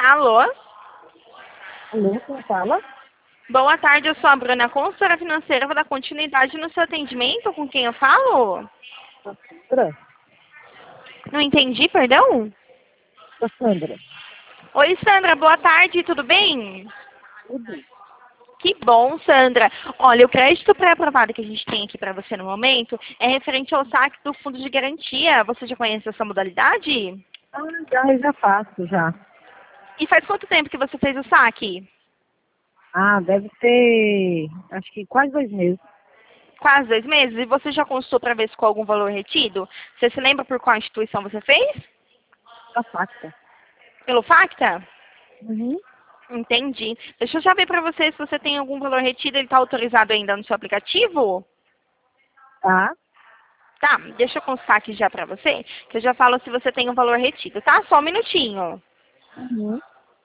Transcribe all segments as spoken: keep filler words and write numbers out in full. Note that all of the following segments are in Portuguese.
Alô? Alô, quem fala? Boa tarde, eu sou a Bruna, consultora financeira. Vou dar continuidade no seu atendimento. Com quem eu falo? Sandra. Não entendi, perdão? Sandra. Oi, Sandra, boa tarde, tudo bem? Tudo. Que bom, Sandra. Olha, o crédito pré-aprovado que a gente tem aqui para você no momento é referente ao saque do fundo de garantia. Você já conhece essa modalidade? Ah, já, eu já faço, já. E faz quanto tempo que você fez o saque? Ah, deve ter, acho que quase dois meses. Quase dois meses? E você já consultou para ver se com algum valor retido? Você se lembra por qual instituição você fez? Da facta. Pelo Facta? Uhum. Entendi. Deixa eu já ver para você se você tem algum valor retido. Ele está autorizado ainda no seu aplicativo? Tá? Tá, deixa eu constar aqui já para você, que eu já falo se você tem um valor retido, tá? Só um minutinho. Uhum.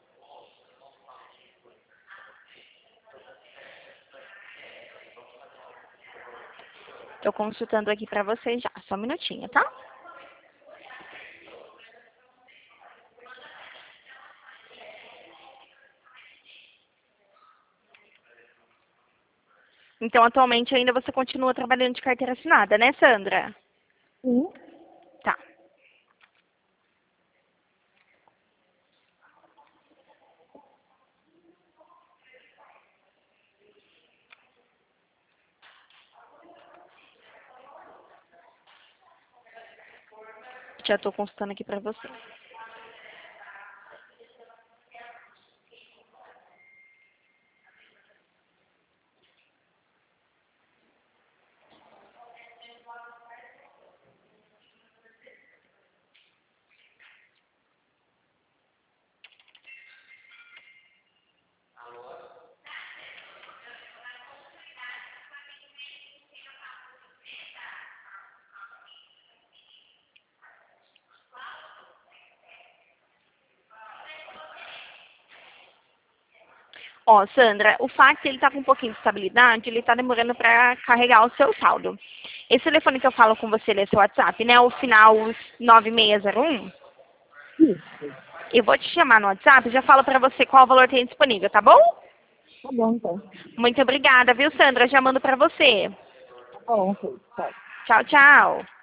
Estou consultando aqui para você já. Só um minutinho, tá? Então, atualmente ainda você continua trabalhando de carteira assinada, né, Sandra? Sim. Tá. Já estou consultando aqui para você. Ó, Sandra, o fax ele tá com um pouquinho de estabilidade, ele tá demorando para carregar o seu saldo. Esse telefone que eu falo com você, ele é seu WhatsApp, né? O final nove seis zero um. Isso. Eu vou te chamar no WhatsApp e já falo para você qual valor tem disponível, tá bom? Tá bom, então. Muito obrigada, viu, Sandra? Já mando para você. Tá bom, ok. Tá. Tchau, tchau.